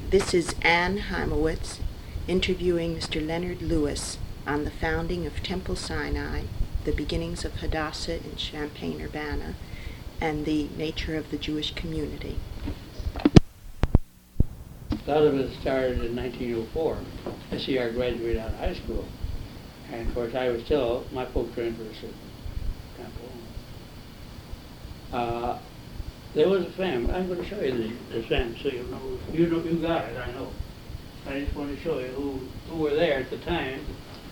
This is Anne Heimowitz interviewing Mr. Leonard Lewis on the founding of Temple Sinai, the beginnings of Hadassah in Champaign-Urbana, and the nature of the Jewish community. A lot of it started in 1904. SCR graduated out of high school. And of course, my folks were interested in Temple. There was a family. I'm going to show you the family so you know. You got it, I know. I just want to show you who were there at the time.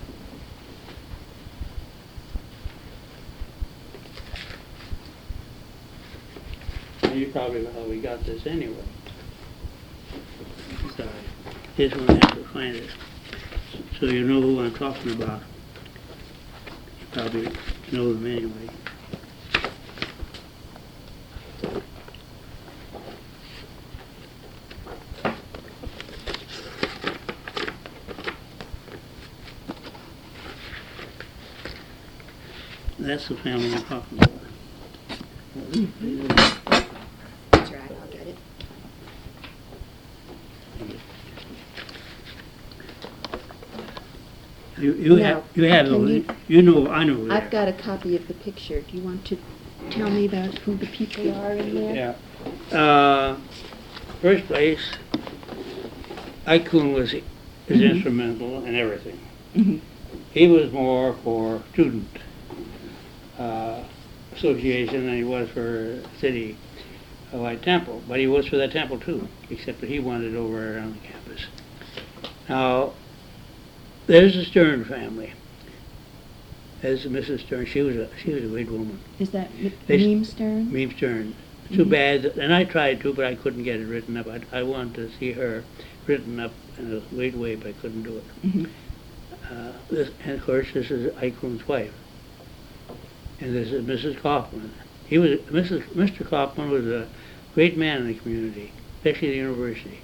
And you probably probably got this anyway. Sorry. This one has to find it. So you know who I'm talking about. You probably know them anyway. That's the family I'm talking about. That's right, I'll get it. I know. I've got a copy of the picture. Do you want to tell me about who the people are in there? Yeah. First place, Icahn was instrumental in everything. Mm-hmm. He was more for student association than he was for city wide temple, but he was for that temple too, except that he wanted it over on the campus. Now, there's the Stern family. There's Mrs. Stern. She was a great woman. Is that Meme Stern? Meme Stern. Too bad, and I tried to, but I couldn't get it written up. I wanted to see her written up in a great way, but I couldn't do it. Mm-hmm. And of course, this is Eichlund's wife. And this is Mrs. Kaufman. Mr. Kaufman was a great man in the community, especially the university.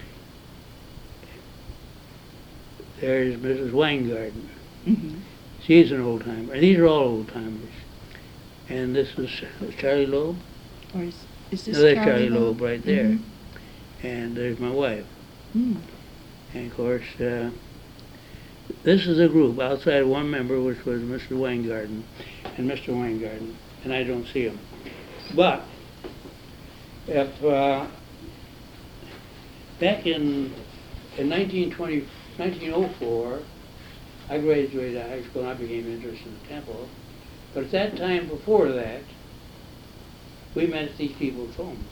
There's Mrs. Weingarten. Mm-hmm. She's an old timer. These are all old timers. And this is Charlie Loeb. Or is this There's Charlie Loeb right there. Mm-hmm. And there's my wife. Mm. And of course, this is a group outside of one member, which was Mr. Weingarten and Mr. Weingarten, and I don't see him. But if back in 1904, I graduated out of high school and I became interested in the temple. But at that time before that, we met at these people's homes.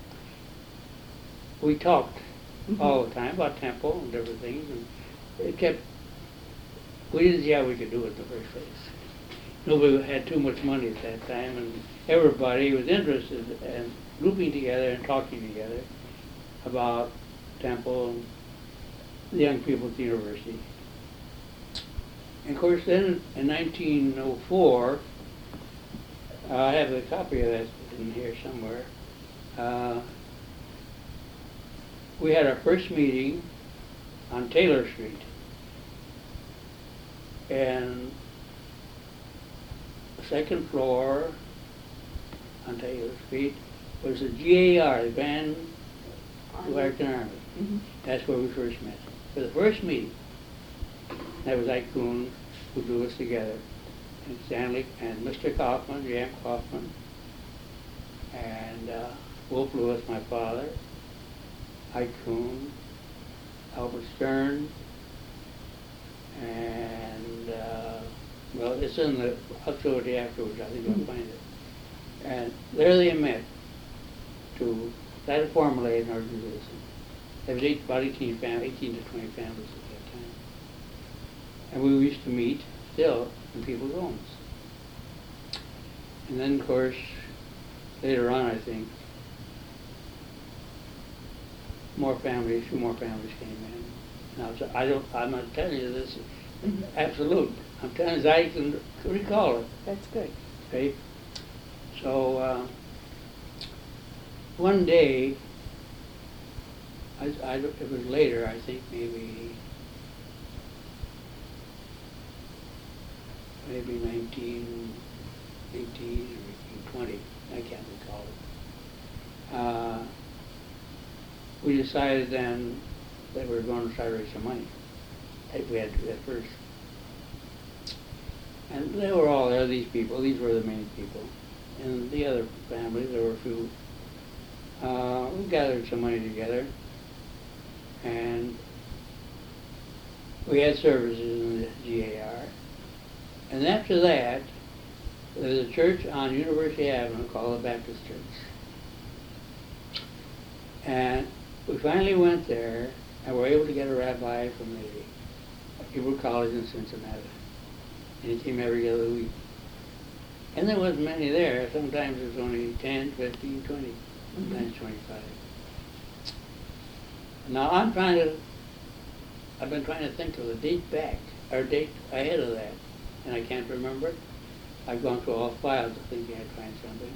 We talked all the time about temple and different things, and we didn't see how we could do it in the first place. Nobody had too much money at that time, and everybody was interested in grouping together and talking together about temple and the young people at the university. And of course, then in 1904, I have a copy of that in here somewhere. We had our first meeting on Taylor Street. And the second floor on Taylor Street was the GAR, the Grand American Army. Mm-hmm. That's where we first met. For the first meeting, that was Ike Kuhn who drew us together. And Stanley and Mr. Kaufman, Jan Kaufman, and Wolf Lewis, my father, Ike Kuhn, Albert Stern, and well, it's in the, I'll show it afterwards, I think you'll find it. And there they met to try to formulate an organization. There was about 18 to 20 families at that time. And we used to meet still in people's homes. And then, of course, later on, I think, two more families came in. Now, so I'm not telling you this is absolute. I'm telling you as I can recall it. That's good. Okay? So, one day, it was later, I think maybe 1918 or 1820, I can't recall it. we decided then that we were going to try to raise some money. We had to at first. And they were all there, these people. These were the main people. And the other families, there were a few. We gathered some money together. And we had services in the GAR. And after that, there's a church on University Avenue called the Baptist Church. And we finally went there and were able to get a rabbi from the Hebrew College in Cincinnati. And he came every other week. And there wasn't many there. Sometimes it was only 10, 15, 20, sometimes 25. Now I've been trying to think of a date back, or date ahead of that, and I can't remember it. I've gone through all files of thinking I'd find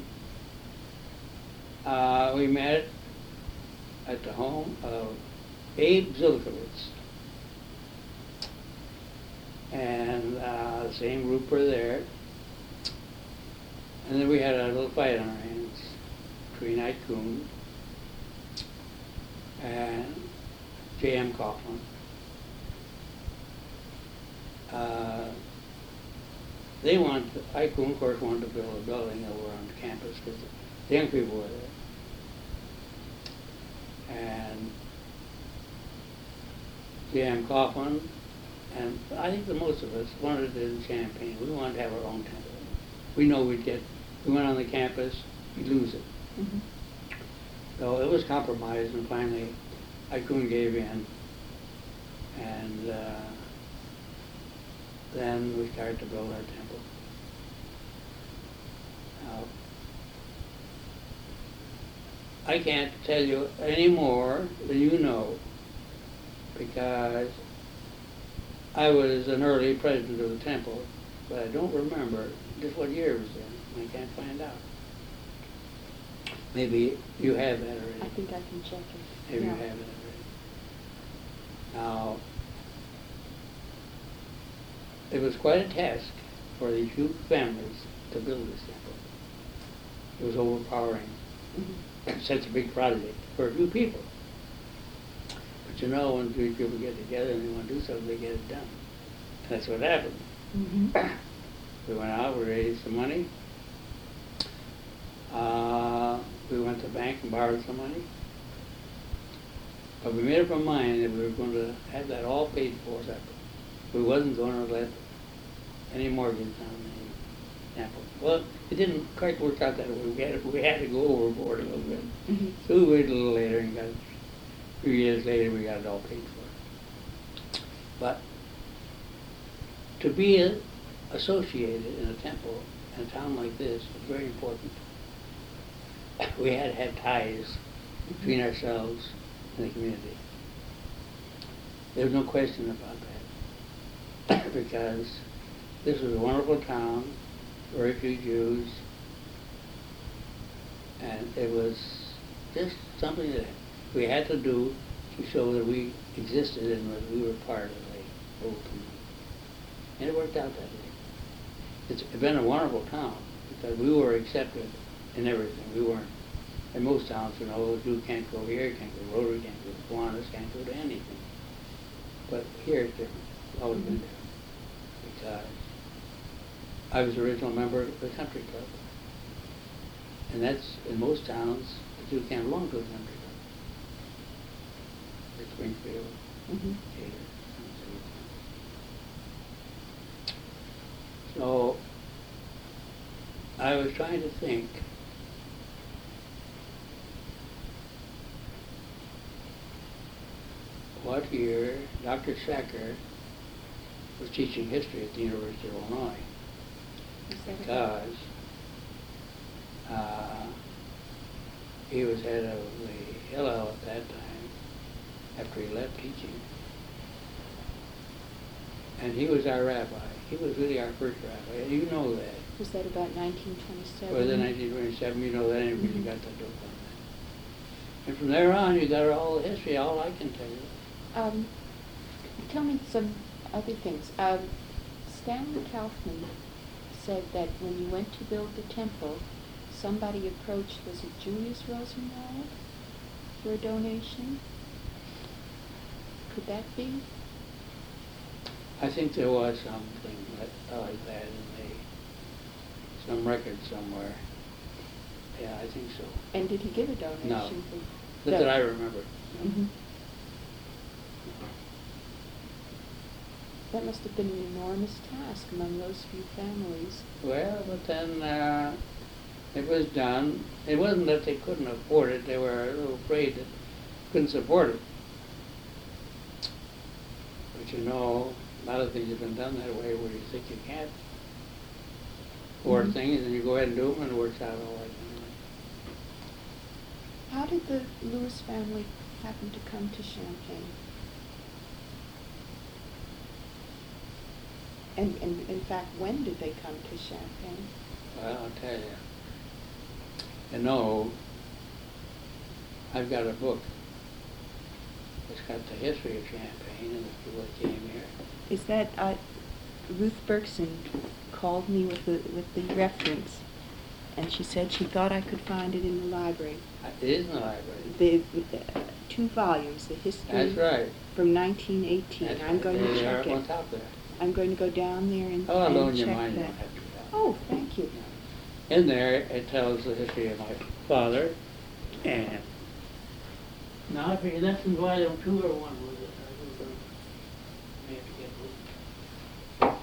something. We met at the home of Abe Zilkowitz. And the same group were there. And then we had a little fight on our hands between Ike Kuhn and J.M. Coughlin. Ike Kuhn, of course, wanted to build a building over on the campus because the young people were there. And J.M. Coughlin, and I think the most of us wanted it in Champaign. We wanted to have our own temple. We know we went on the campus, we'd lose it. Mm-hmm. So it was compromised, and finally Ike Kuhn gave in. And then we started to build our temple. Now, I can't tell you any more than you know, because I was an early president of the temple, but I don't remember just what year it was in. I can't find out. Maybe you have that already. I think I can check it. Maybe Yeah. you have it already. Now, it was quite a task for these few families to build this temple. It was overpowering. Mm-hmm. Such a big project for a few people. But you know, when three people get together and they want to do something, they get it done. And that's what happened. Mm-hmm. We went out, we raised some money. We went to the bank and borrowed some money. But we made up our mind that we were going to have that all paid for separately. We wasn't going to let any mortgage on the temple. Well, it didn't quite work out that way. We had to go overboard a little bit. Mm-hmm. So we waited a little later and a few years later we got it all paid for. But to be associated in a temple in a town like this is very important. We had to have ties between ourselves and the community. There's no question about that. Because this was a wonderful town, very few Jews, and it was just something that we had to do to show that we existed and that we were part of the whole community. And it worked out that way. It's been a wonderful town because we were accepted in everything. We weren't, in most towns, you know, you can't go here, can't go to Rotary, can't go to Kiwanis, can't go to anything. But here it's different. It's always been different. Because I was the original member of the country club. And that's, in most towns, the Jew can't belong to a country club. Like Springfield, Mm-hmm. Gator. So I was trying to think what year Dr. Sacker was teaching history at the University of Illinois, because he was head of the Hillel at that time after he left teaching. And he was our rabbi. He was really our first rabbi. And you know that. Was that about 1927? Was it 1927? You know that. Anybody mm-hmm. got the dope on that. And from there on, you got all the history, all I can tell you. Tell me some other things. Stanley Kaufman said that when you went to build the temple, somebody approached, was it Julius Rosenwald? for a donation? Could that be? I think there was something like that some record somewhere. Yeah, I think so. And did he give a donation? No. For Not that I remember. No. Mhm. That must have been an enormous task among those few families. Well, but then it was done. It wasn't that they couldn't afford it. They were a little afraid that couldn't support it. But you know, a lot of things have been done that way where you think you can't afford Mhm. things and you go ahead and do them and it works out all right. How did the Lewis family happen to come to Champaign? And in fact, when did they come to Champaign? Well, I'll tell you. You know, I've got a book. It's got the history of Champaign and the people that came here. Is that Ruth Bergson called me with the reference, and she said she thought I could find it in the library. It is in the library. The 2 volumes, the history. That's right. From 1918. That's I'm right. going to They are check up on it. top there. I'm going to go down there and Oh, I'll loan you check mine. You that. don't have to do that. Oh, thank you. In there, it tells the history of my father, and now I figure that's why I don't 2 or 1 was it. I don't know. May have to get one.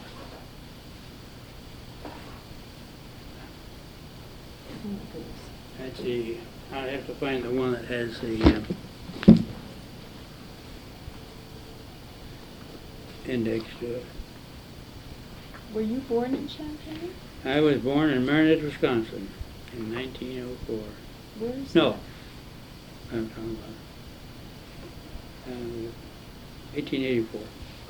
Oh, my goodness. Let's see, I have to find the one that has the index to it. Were you born in Champaign? I was born in Marinette, Wisconsin in 1904. Where is No, that? I'm talking about 1884.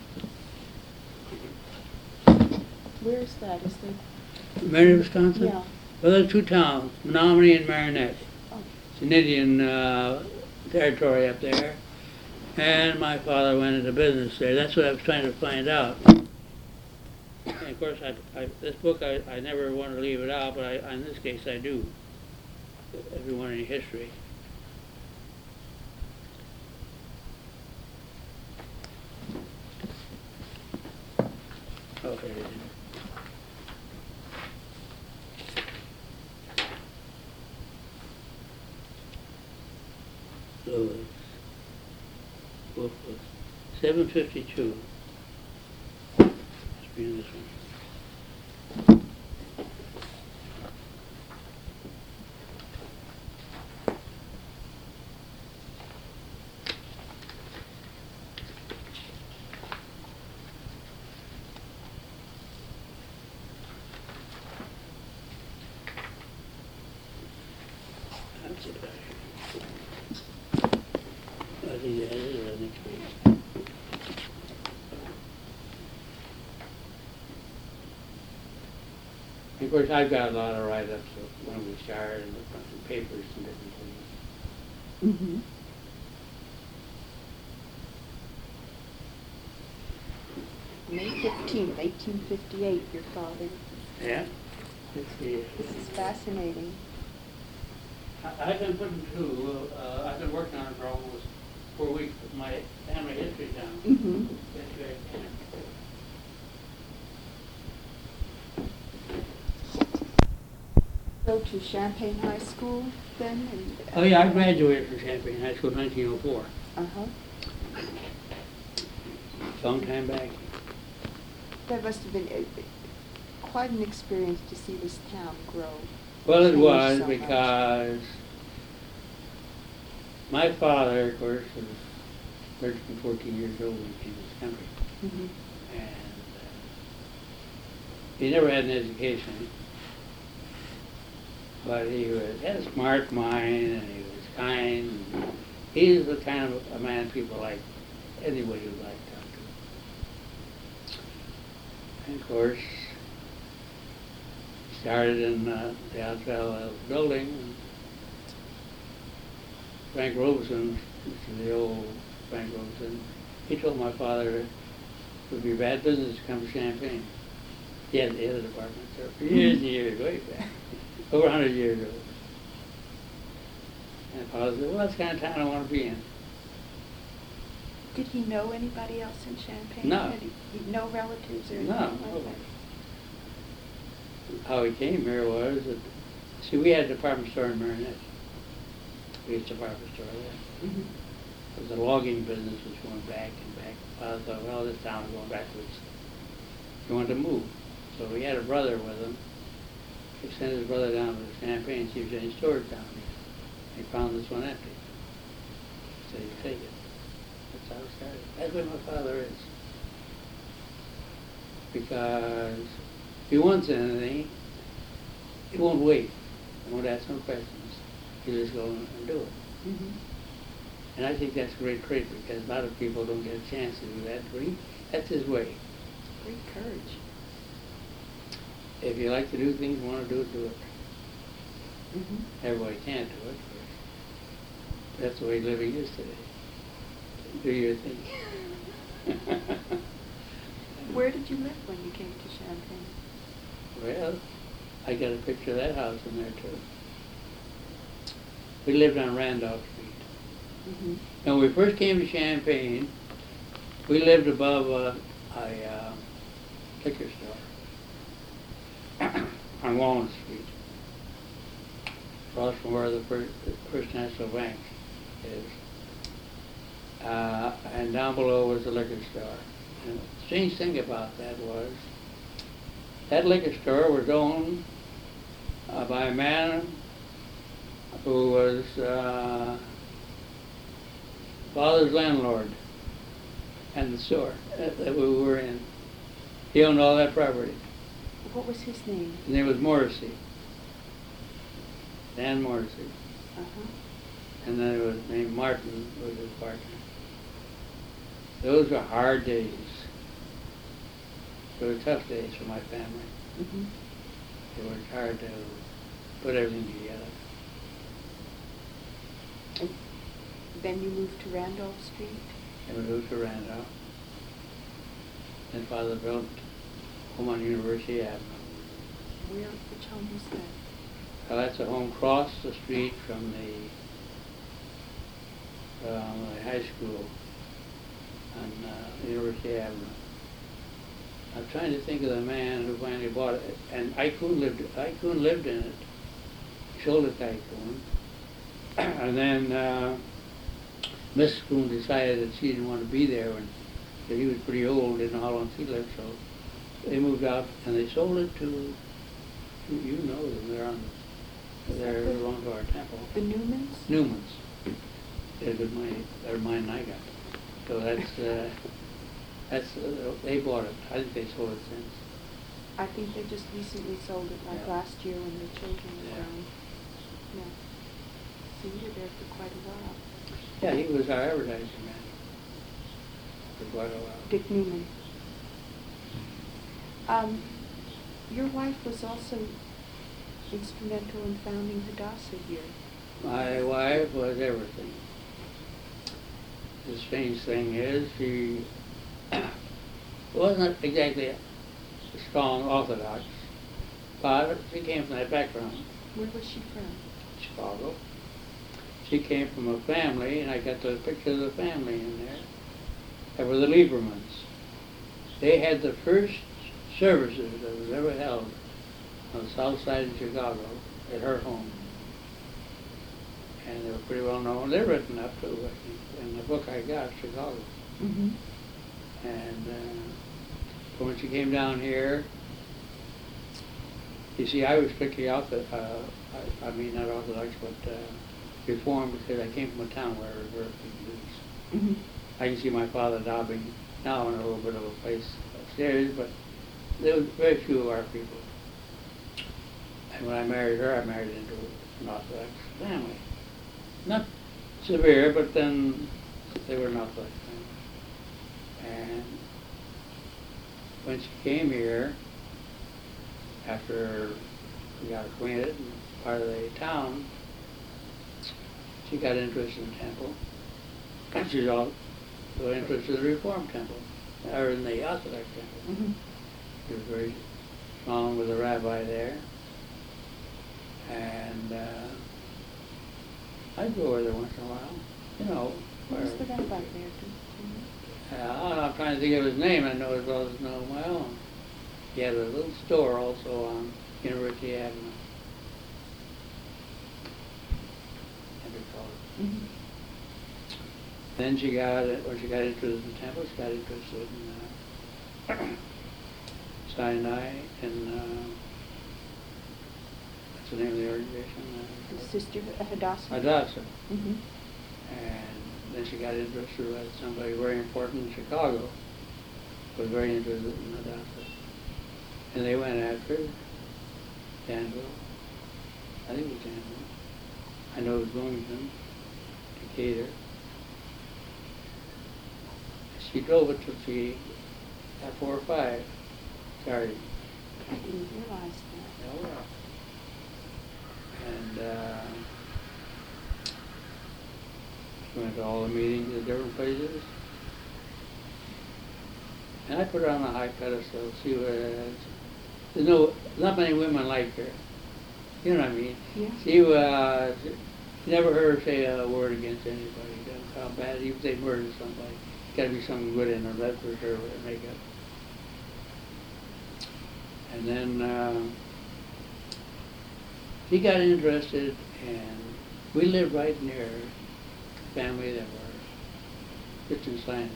Where is that? Is that? Marinette, Wisconsin? Yeah. Well, there's 2 towns, Menominee and Marinette. Oh. It's an Indian territory up there. And my father went into business there. That's what I was trying to find out. And of course, this book, I never want to leave it out, but in this case I do. If you want any history. Okay. So it's 752. Must be in this one. That's it. I think that is the next page. Of course, I've got a lot of write-ups of when we started and some papers and different things. Mm-hmm. May 15th, 1858, your father. Yeah. Let's see. This is fascinating. I've been putting I've been working on it for almost 4 weeks with my family history down. Mm-hmm. That's very kind. Go to Champaign High School then? And, Oh yeah, I graduated from Champaign High School in 1904. Uh-huh. Long time back. That must have been quite an experience to see this town grow. Well, it change was so much. because my father, of course, was 13, 14 years old when he came to this country. Mm-hmm. And he never had an education. But he had a smart mind, and he was kind. And he was the kind of a man people like, anybody would like to talk to. And of course, he started in the Altrell building. And Frank Robeson, the old Frank Robeson, he told my father it would be bad business to come to Champaign. He had the other department there for years and years, way back. Over 100 years old. And Father said, well, that's the kind of town I want to be in. Did he know anybody else in Champaign? No. No relatives or anything No, like nobody. that? How he came here was that, see, we had a department store in Marinette. We had a department store there. Mhm. The logging business was going back and back. Father thought, well, this town is going backwards. He wanted to move. So he had a brother with him. He sent his brother down to Champaign to see if there's any stores down here. He found this one empty. He said, you take it. That's how it started. That's where my father is. Because if he wants anything, he won't wait. He won't ask no questions. He'll just go and do it. Mhm. And I think that's a great trait because a lot of people don't get a chance to do that. But that's his way. Great courage. If you like to do things, want to do it, do it. Mhm. Everybody can't do it. But that's the way living is today. Do your thing. Where did you live when you came to Champaign? Well, I got a picture of that house in there too. We lived on Randolph Street. Mhm. And when we first came to Champaign, we lived above a liquor store on Walnut Street, across from where the First National Bank is. And down below was the liquor store. And the strange thing about that was, that liquor store was owned by a man who was Father's landlord and the store that we were in. He owned all that property. What was his name? His name was Morrissey. Dan Morrissey. Uh-huh. And then it was named Martin was his partner. Those were hard days. They were tough days for my family. Mhm. It was hard to put everything together. And then you moved to Randolph Street? And we moved to Randolph. And Father built home on University Avenue. Which home was that? Well, that's a home across the street from the high school on University Avenue. I'm trying to think of the man who finally bought it, and Icahn lived in it. He sold it to Icahn. And then Miss Kuhn decided that she didn't want to be there when he was pretty old, didn't know how long she lived, so they moved out and they sold it to, you know them, they're belong to our temple. The Newmans? Newmans. They're good money, better mine than I got. So they bought it. I think they sold it since. I think they just recently sold it, like Yeah. last year when the children were Yeah. around. Yeah. So you were there for quite a while. Yeah, he was our advertising man for quite a while. Dick Newman. Your wife was also instrumental in founding Hadassah here. My wife was everything. The strange thing is, she wasn't exactly a strong Orthodox, but she came from that background, Where was she from? Chicago. She came from a family, and I got the picture of the family in there. They were the Liebermans. They had the first services that was ever held on the south side of Chicago at her home. And they were pretty well known. They're written up too, I think, in the book I got, Chicago. Mm-hmm. And so when she came down here, you see, I was strictly not Orthodox, but Reformed, because I came from a town where there were big Jews. Mm-hmm. I can see my father dabbing now in a little bit of a place upstairs, but there was very few of our people. And when I married her, I married into an Orthodox family. Not severe, but then they were an Orthodox family. And when she came here, after we got acquainted and part of the town, she got interested in the temple. And she's also interested in the Reformed temple, or in the Orthodox temple. Mm-hmm. She was very strong with the rabbi there. And I go over there once in a while, you know. What was where- the guy back there? Do you know? I'm trying to think of his name, I know as well as know my own. He had a little store also on University Avenue. What do you call it? Mhm. Then when she got interested in Temple, she got interested in Sinai and, what's the name of the organization? The Sister Hadassah? Hadassah. Mhm. And then she got interested in somebody very important in Chicago, was very interested in Hadassah. And they went after Danville. I think it was Danville. I know it was Bloomington, Decatur. She drove it to see at 4 or 5. Sorry. I didn't realize that. No. And she went to all the meetings at different places. And I put her on a high pedestal, see what it is. There's not many women like her. You know what I mean? Yeah. She never heard her say a word against anybody. How bad, even if they murdered somebody. Gotta be something good in her, that's for sure, with her makeup. And then she got interested, and we lived right near a family that were Christian Scientists.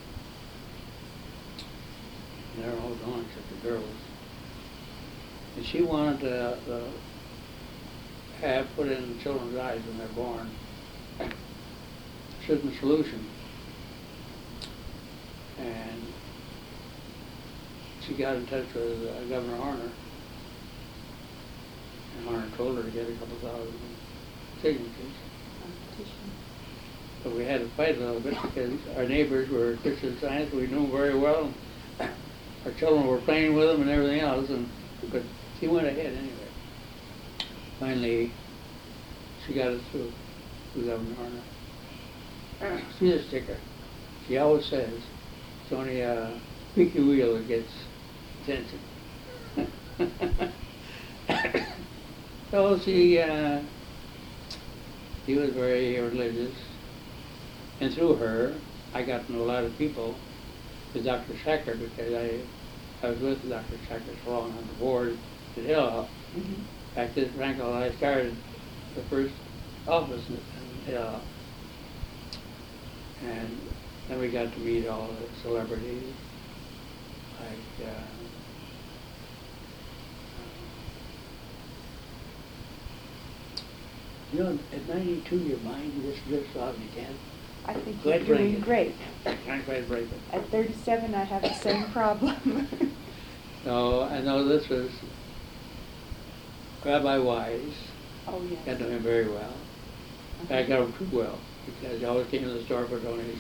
And they were all gone except the girls. And she wanted to have put in children's eyes when they're born a certain solution. And she got in touch with Governor Horner. And Horner told her to get a couple thousand signatures. Competition. But we had to fight a little bit because our neighbors were Christian Science, we knew them very well. Our children were playing with them and everything else, but she went ahead anyway. Finally, she got it through with Governor Horner. She's a sticker. She always says, it's only a squeaky wheel that gets attention. So she was very religious, and through her, I got to know a lot of people. With Dr. Schecker, because I was with Dr. Schecker so long on the board at Hillel. Mhm. In fact, this Frankel, I started the first office in Hillel. And then we got to meet all the celebrities, like you know, at 92, your mind just drifts off again. I think Go you're ahead, bring doing it. great. Can't quite break it. At 37, I have the same problem. So I know this was Rabbi Wise. Oh, yes. Got to know him very well. In fact, I got him too well because he always came to the store for donations.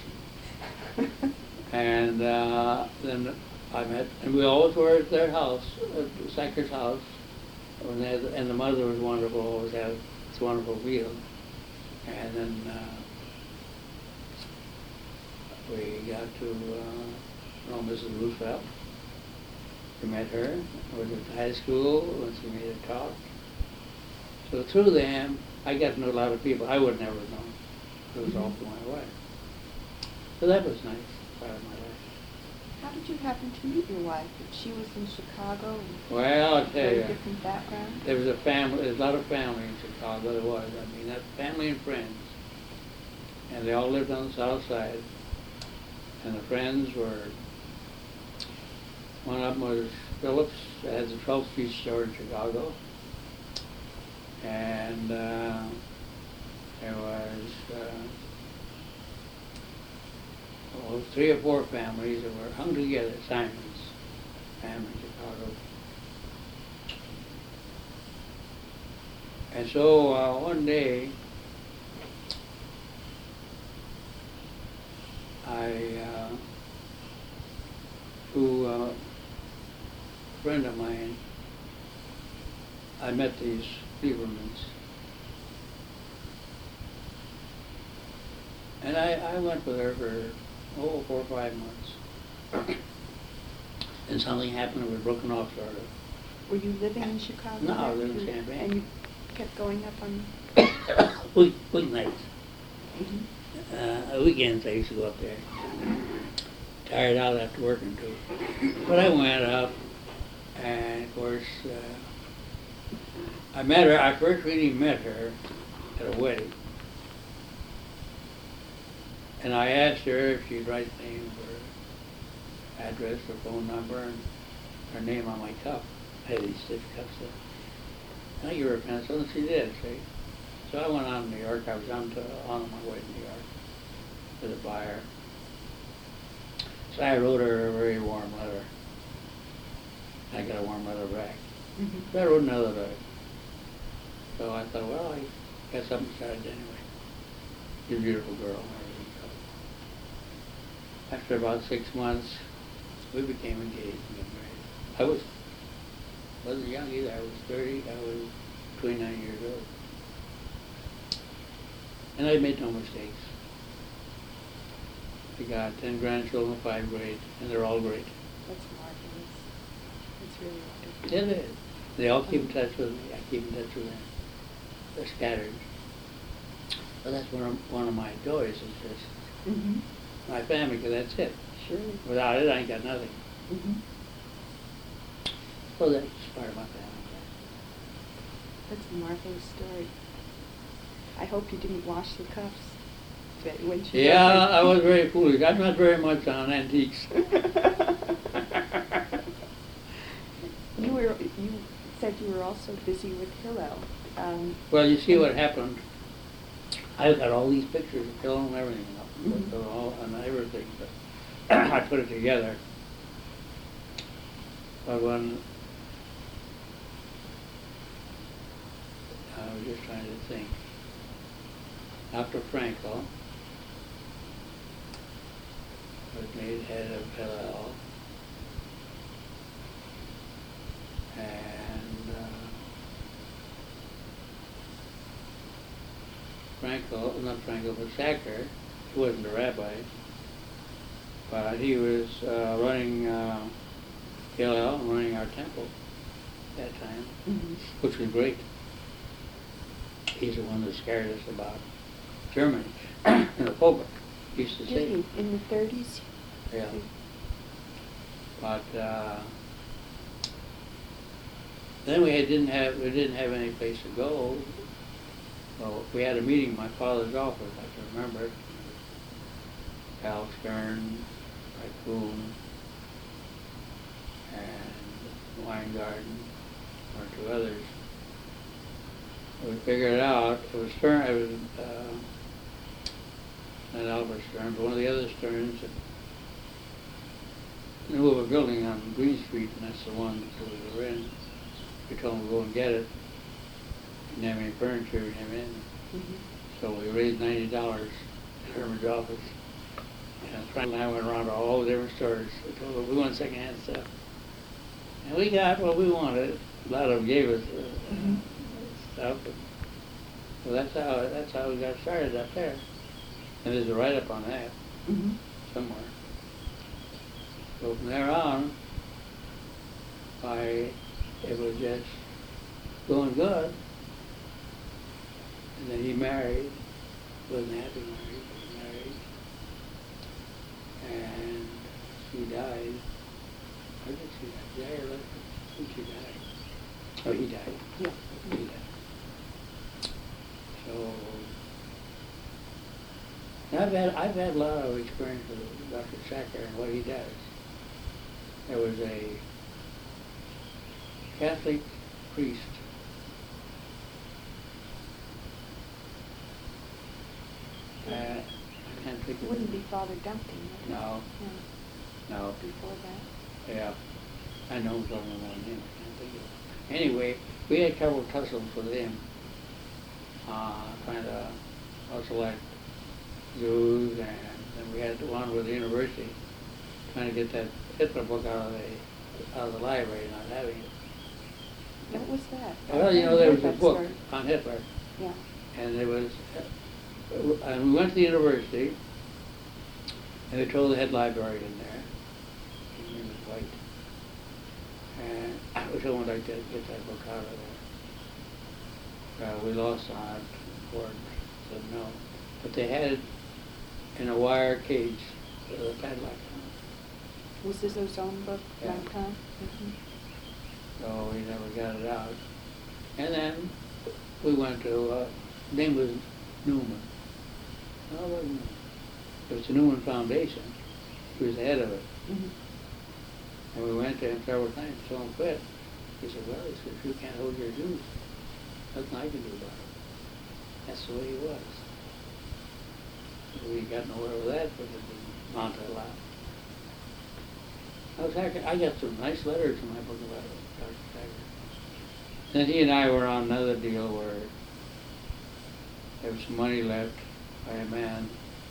And then I met, and we always were at their house, at Sacker's house, when they had, and the mother was wonderful, always had this wonderful meal. And then we got to know Mrs. Roosevelt. We met her. I was at high school when she made a talk. So through them, I got to know a lot of people I would never have known. It was all through my wife. So that was nice, part of my life. How did you happen to meet your wife? She was in Chicago and Well, I'll tell very you, different background? there was a family, there's a lot of family in Chicago, there was. I mean, that family and friends. And they all lived on the south side. And the friends were, one of them was Phillips, that has a 12th Street store in Chicago. And there was 3 or 4 families that were hung together, Simon's family in Chicago. And so one day, through a friend of mine, I met these Liebermans. And I went with her for 4 or 5 months. And something happened, it was broken off sort of. Were you living in Chicago? No, I then? lived in Champaign. And you kept going up on... weeknights. Weekends I used to go up there. Tired out after working too. But I went up, and of course, I met her, I first really met her at a wedding. And I asked her if she'd write name, her address, her phone number, and her name on my cup. I had these stiff cuffs. And I gave her a pencil, and she did, see. So I went on to New York. I was on my way to New York with a buyer. So I wrote her a very warm letter. I got a warm letter back. So I wrote another letter. So I thought, well, I got something started anyway. She's a beautiful girl. After about 6 months, we became engaged and got married. Wasn't young either. I was 30. I was 29 years old. And I made no mistakes. I got 10 grandchildren, 5 great, and they're all great. That's marvelous. It's really wonderful. It is. They all keep in touch with me. I keep in touch with them. They're scattered. But that's one of my joys is just my family, because that's it. Sure. Without it, I ain't got nothing. So that's part of my family. That's a marvelous story. I hope you didn't wash the cuffs. When she Yeah, I was very foolish. I'm not very much on antiques. You said you were also busy with Hillel. Well, you see what happened. I've got all these pictures of Hillel and everything, and everything, but I put it together. But when I was just trying to think, Dr. Frankel was made head of Hillel, and but Sacker, he wasn't a rabbi, but he was running Hillel and running our temple at that time, which was great. He's the one that scared us about Germany in the pulpit. He used to say. In the 30s? Yeah. But then we didn't have any place to go. So we had a meeting in my father's office. I can remember it. Cal Stern, Boone, and Weingarten, one or two others. We figured it out. It was Stern. It was not Albert Stern, but one of the other Sterns knew of a building on Green Street, and that's the one that we were in. We told him to go and get it. Didn't have any furniture, didn't have anything. So we raised $90 at Herman's office. And Frank and I went around to all the different stores. We told them we want secondhand stuff. And we got what we wanted. A lot of them gave us stuff. So that's how we got started up there. And there's a write-up on that somewhere. So from there on, it was just going good. And then he married, wasn't happy married, and she died. How did she die? Did I ever think she died? Oh, he died. Yeah. He died. So I've had a lot of experience with Dr. Sacker and what he does. There was a Catholic priest I can't think of It wouldn't be Father Duncan, would it? No. No. Before that? Yeah. I know it's only one name, I can't think of it. Anyway, we had a couple of tussles with him, trying to select Jews, and then we had one with the university, trying to get that Hitler book out of the library, not having it. What was that? Well, you know, there was a book on Hitler, Yeah. and it was, and we went to the university, and they told the head librarian there, his name was White, and I was someone like to get that book out of there. We lost on it in court. said no. But they had it in a wire cage with a padlock on Was this his own book, Yeah. Lifetime? it. So we never got it out. And then we went to, name was Newman. No, it wasn't Newman. It was the Newman Foundation. He was the head of it. Mm-hmm. And we went to him several times, so him quit. He said, well, he said, if you can't hold your dues, nothing I can do about it. That's the way he was. We got nowhere with that, but it didn't amount to a lot. I got some nice letters in my book about Dr. Thacker. Then he and I were on another deal where there was some money left by a man,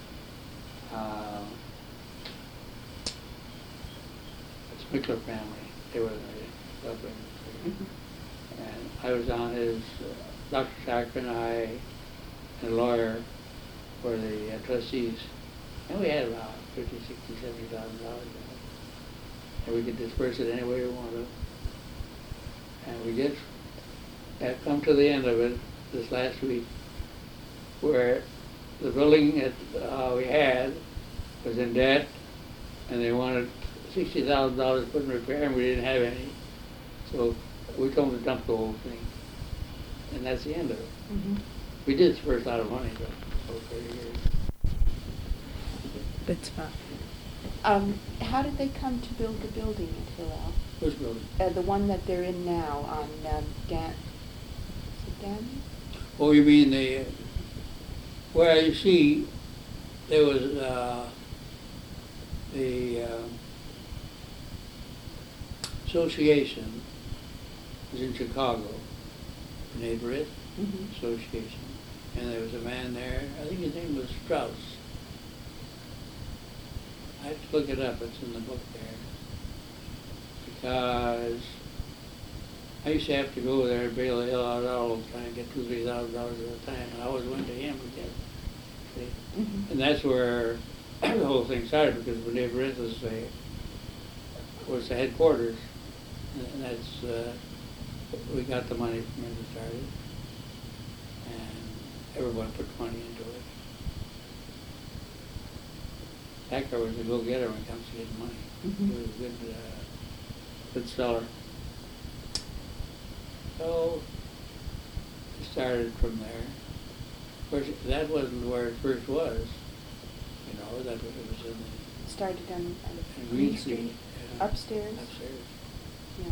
the Smickler family. They were the love Mm-hmm. And I was on his, Dr. Thacker and I and a lawyer were the trustees. And we had about $50,000, $60,000, $70,000. And we could disperse it any way we wanted. And we just had come to the end of it this last week, where the building that we had was in debt, and they wanted $60,000 put in repair, and we didn't have any. So we told them to dump the whole thing. And that's the end of it. Mm-hmm. We did disperse a lot of money, though, over 30 years. That's fine. How did they come to build the building at Hillel? Which building? The one that they're in now on Dan. Is it Dan? Oh, you mean the, well, you see, there was the association was in Chicago, the Neighborhood Mm-hmm. Association, and there was a man there, I think his name was Strauss. I have to look it up, it's in the book there. Because I used to have to go there and bail the hell out all the time, get $2,000, $3,000 at a time, and I always went to him to get it. See? Mm-hmm. And that's where the whole thing started, because B'nai B'rith was the headquarters, and that's, we got the money from when it started, and everyone put money into it. Thacker was a go-getter when it comes to getting money. Mhm. He was a good seller. So, it started from there. Of course, that wasn't where it first was, you know, that was, it was in the, Started on in Green Green Street, yeah, upstairs. Upstairs. Yeah.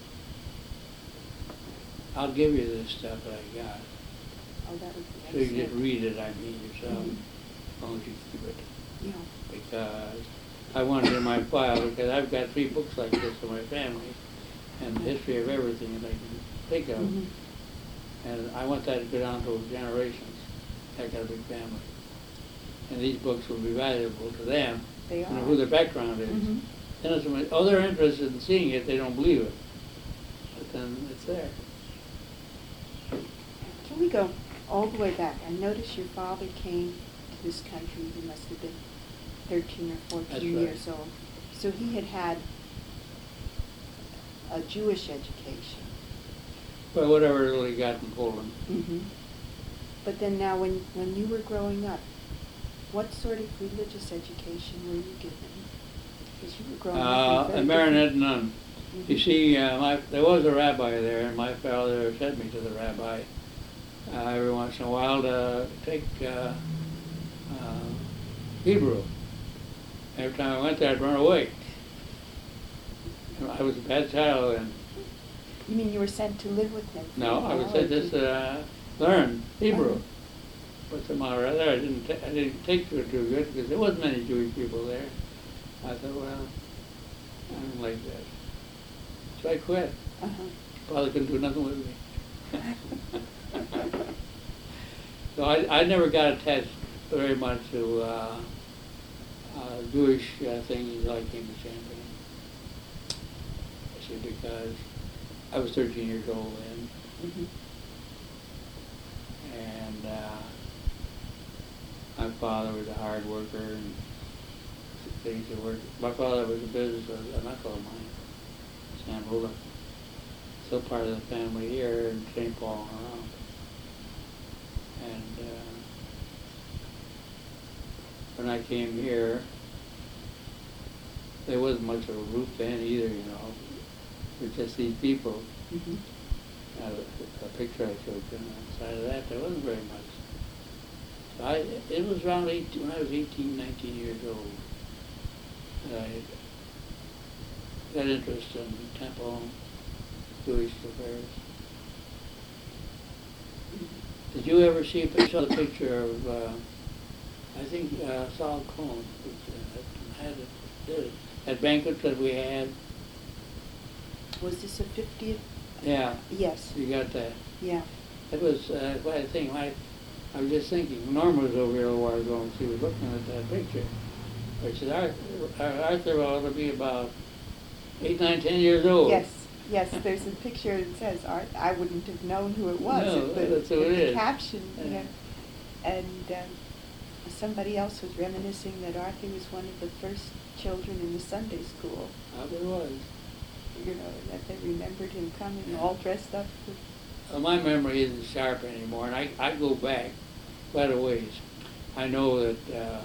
I'll give you this stuff that I got, Oh, that would be so you can just excellent. read it, I mean, yourself, Mhm. as long as you keep it. Yeah. Because I want it in my file, because I've got 3 books like this in my family, and the history of everything that I can think of. Mhm. And I want that to go down to generations. I got a big family. And these books will be valuable to them, They you know, are. who their background is. Mhm. Then it's, oh, they're interested in seeing it, they don't believe it. But then it's there. Can we go all the way back? I noticed your father came to this country, he must have been 13 or 14 That's right. years old. So he had had a Jewish education. Well, whatever little he got in Poland. Mm-hmm. But then now when you were growing up, what sort of religious education were you given? Because you were growing up in A very Maronite different- nun. Mhm. You see, there was a rabbi there, and my father sent me to the rabbi every once in a while to take Hebrew. Every time I went there, I'd run away. I was a bad child, and You mean you were sent to live with him? for no, a I would while, say or just did- learn Hebrew. Uh-huh. But somehow or other, I didn't take to it too good, because there wasn't many Jewish people there. I thought, well, I don't like that. So I quit. Uh-huh. Father couldn't do nothing with me. So I never got attached very much to Jewish things until I came to Champaign. I see, because I was 13 years old then, Mhm. and my father was a hard worker and things that worked. My father was a business, an uncle of mine, Sam Bullock, still part of the family here in St. Paul and around. And when I came here, there wasn't much of a roof then either, you know. It was just these people. Mhm. A picture I showed you on the side of that, there wasn't very much. So it was around when I was 18, 19 years old, that I got interested in temple Jewish affairs. Did you ever see saw the picture of, I think, Saul Cohn, had it, at banquets that we had? Was this a 50th? Yeah. Yes. You got that? Yeah. It was quite a thing. I was just thinking, Norma was over here a while ago and she was looking at that picture. But she said, Arthur ought to be about 8, 9, 10 years old. Yes. Yes, there's a picture that says Art. I wouldn't have known who it was. No, but that's who it the is. caption, Yeah. you know. And somebody else was reminiscing that Arthur was one of the first children in the Sunday school. Probably was. You know, that they remembered him coming all dressed up. My memory isn't sharp anymore, and I go back quite a ways. I know that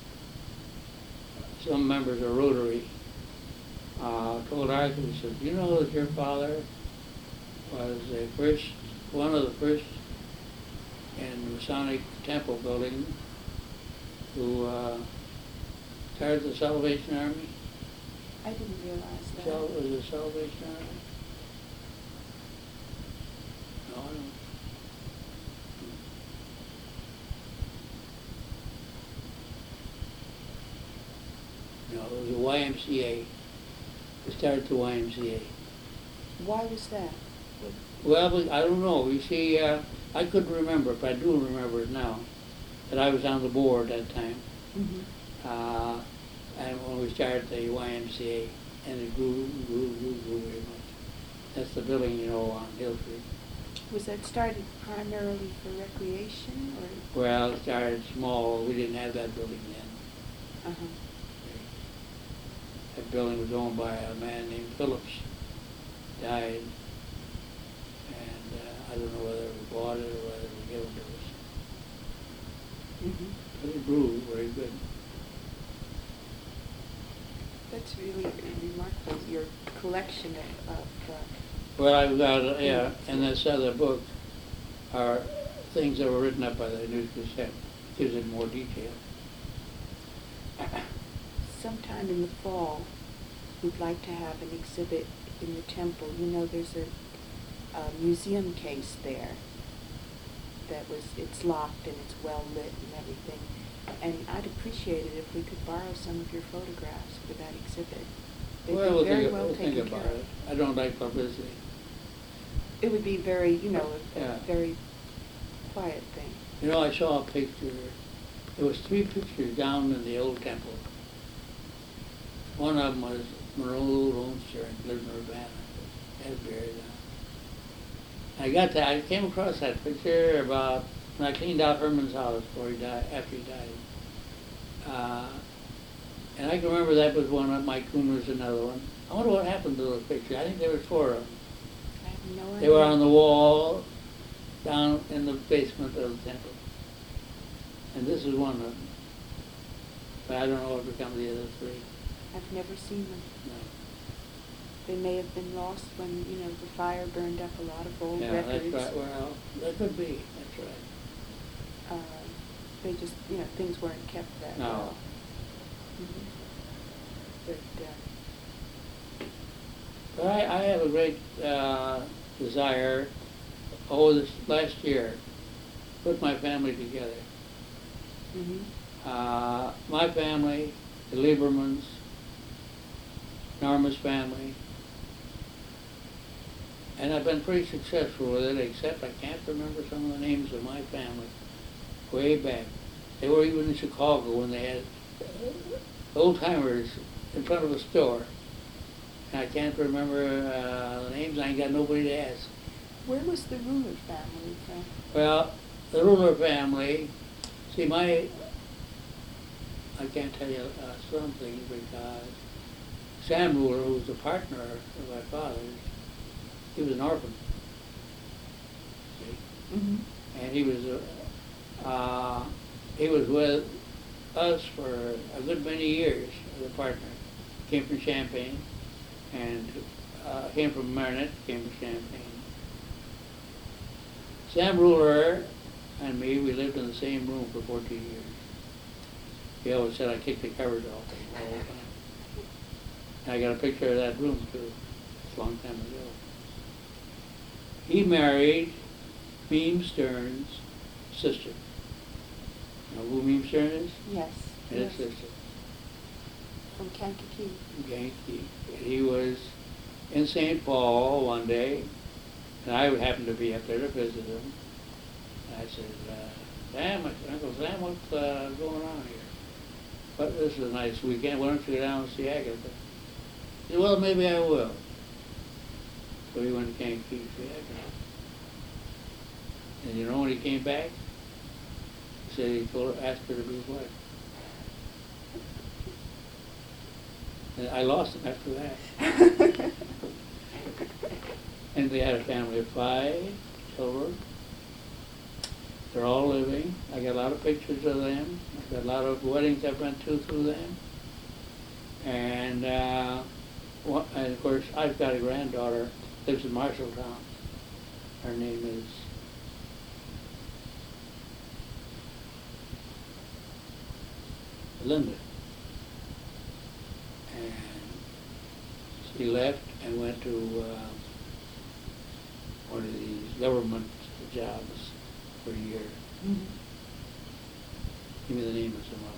some members of Rotary told Arthur, he said, you know that your father was one of the first in the Masonic Temple building who started the Salvation Army? I didn't realize that. Was it Salvation Army? No, I don't. No, it was the YMCA. We started the YMCA. Why was that? Well, I don't know. You see, I couldn't remember, but I do remember it now, that I was on the board at that time. Mm-hmm. And when we started the YMCA, and it grew very much. That's the building, you know, on Hill Street. Was that started primarily for recreation, or? Well, it started small. We didn't have that building then. Uh-huh. That building was owned by a man named Phillips. Died. And I don't know whether we bought it or whether it was given to us. Mm-hmm. But it grew very good. That's really remarkable, your collection of Well, I've got, yeah, and this other book are things that were written up by the News Gazette. Gives it more detail. sometime in the fall, we'd like to have an exhibit in the temple. You know, there's a museum case there it's locked and it's well lit and everything. And I'd appreciate it if we could borrow some of your photographs for that exhibit. They'd Well, be very well we'll taken think care about of. it. I don't like publicity. It would be very, a Yeah. very quiet thing. You know, I saw a picture. There was 3 pictures down in the old temple. One of them was Monroe Lonester and lived in Urbana. That's buried down. I came across that picture about when I cleaned out Herman's house before he died, after he died. And I can remember that was one of Mike Kuhn was another one. I wonder what happened to those pictures. I think there were 4 of them. I have no idea. They were on the wall down in the basement of the temple. And this is one of them. But I don't know what become of the other 3. I've never seen them. No. They may have been lost when, the fire burned up a lot of old Yeah, records. that's right. Well, that could be. That's right. They just, things weren't kept that No. well. Mhm. But I have a great desire, this last year, put my family together. My family, the Liebermans, Norma's family, and I've been pretty successful with it, except I can't remember some of the names of my family way back. They were even in Chicago when they had old-timers in front of a store. And I can't remember the names. I ain't got nobody to ask. Where was the Ruler family from? Well, the Ruler family, see, I can't tell you something because Sam Ruler, who was a partner of my father's, he was an orphan. See? Mm-hmm. And he was with us for a good many years as a partner. Came from Champaign, and came from Marinette, came from Champaign. Sam Ruler and me, we lived in the same room for 14 years. He always said I kicked the covers off him all the time. And I got a picture of that room too. It's a long time ago. He married Beam Stern's sister. You know who Beam Stern is? Yes. His Yes. sister. From Kankakee. Yankee. And he was in St. Paul one day, and I happened to be up there to visit him. And I said, Sam, Uncle Sam, what's going on here? But this is a nice weekend. Why don't you go down and see Agatha? He said, well, maybe I will. So he went to Kankakee to see Agatha. And you know when he came back? He said he asked her to be his wife. And I lost him after that. And they had a family of 5 children. They're all living. I got a lot of pictures of them. I got a lot of weddings I've been to through them. And of course, I've got a granddaughter, lives in Marshalltown. Her name is Linda. And she left and went to one of these government jobs for a year. Mm-hmm. Give me the name of some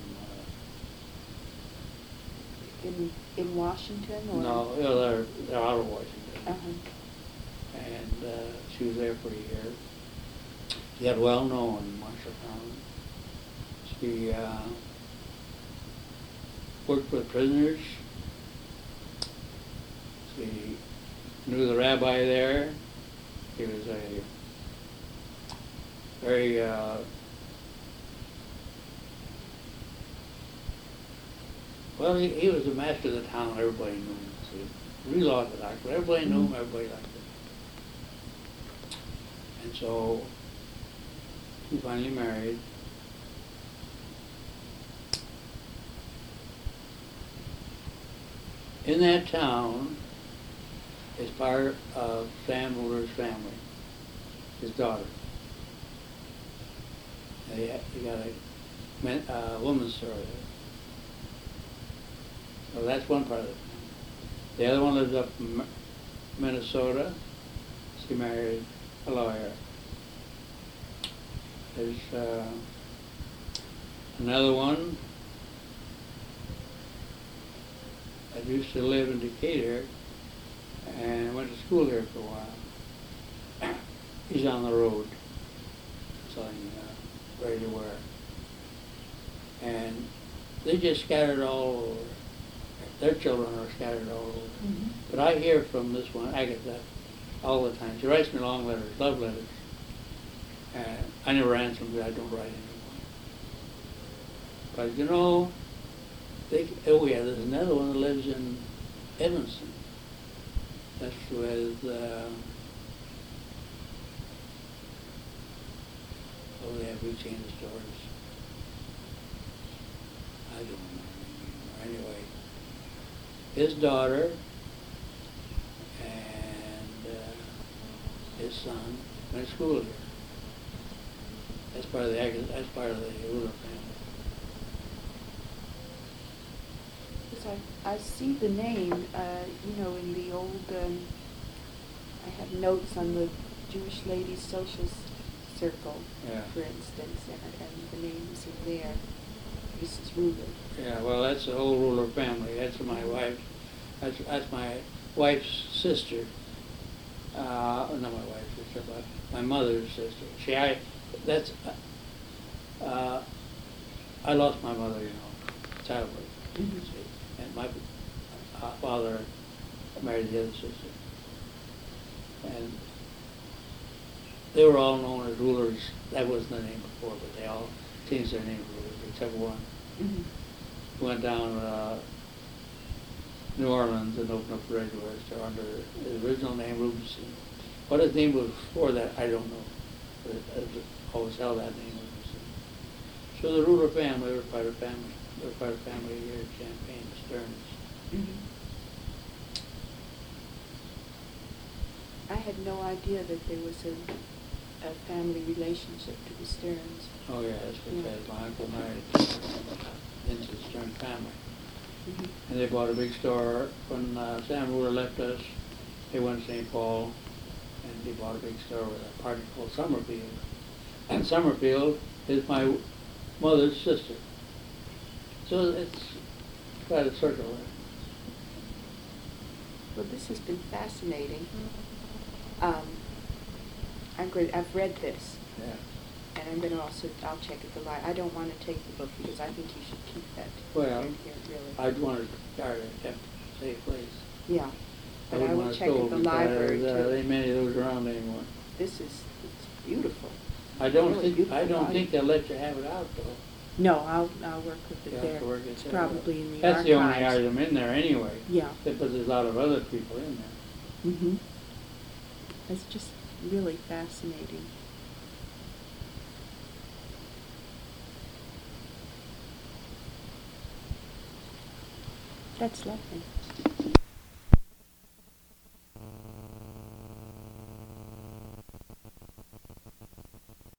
of them. In Washington or? No, they're out of Washington. Uh-huh. And she was there for a year. She got well known in Marshalltown. She worked with prisoners. She knew the rabbi there. He was a very well, he was the master of the town. Everybody knew him. So real Orthodox, but everybody knew him. Everybody liked him. And so he finally married. In that town is part of Sam Muller's family, his daughter. They got a woman's store there. So that's one part of it. The other one lives up in Minnesota. She married a lawyer. There's another one that used to live in Decatur and went to school here for a while. He's on the road selling ready-to-wear. And they just scattered all over. Their children are scattered all over. Mm-hmm. But I hear from this one, Agatha, all the time. She writes me long letters, love letters. And I never answer them because I don't write anymore. But you know, oh yeah, there's another one that lives in Evanston. That's with, they have routine stores. I don't remember anymore. Anyway, his daughter and his son went to school here. That's part of the Ruler family. I see the name, in the old, I have notes on the Jewish Ladies Social Circle, Yeah. for instance, and the name is in there, Mrs. Ruler. Yeah, well, that's the whole Ruler family. That's my wife. That's my wife's sister. Not my wife's sister, but my mother's sister. I lost my mother, childhood. Mm-hmm. And my father married the other sister. And they were all known as Rulers. That wasn't the name before, but they all changed their name to Rulers, except one. Mm-hmm. Went down New Orleans and opened up the ready-to-wear store under his original name, Rubenstein. What his name was before that, I don't know. But it always held that name, Rubenstein. So the Ruler family were quite a family. They were quite a family here in Champaign, the Stearns. I had no idea that there was a family relationship to the Stearns. Oh yeah, that's Yeah. because my uncle married into the Stern family. Mhm. And they bought a big store. When Sam Ruler left us, they went to St. Paul, and they bought a big store with a party called Summerfield. And Summerfield is my mother's sister. So it's quite a circle there. Well, this has been fascinating. I've read this, Yeah. and I'm going to I'll check at the library. I don't want to take the book because I think you should keep that Well, in here, really. I'd want to guard it, kept a safe place. Yeah, I but I wouldn't will want it check at sold the because library there too. ain't many of those around anymore. It's beautiful. I don't Really think beautiful volume. they'll let you have it out though. No, I'll work with it You there. have to work it It's there. probably in the That's the only archives. item in there anyway. Yeah. But there's a lot of other people in there. Mm-hmm. It's just really fascinating. That's lovely.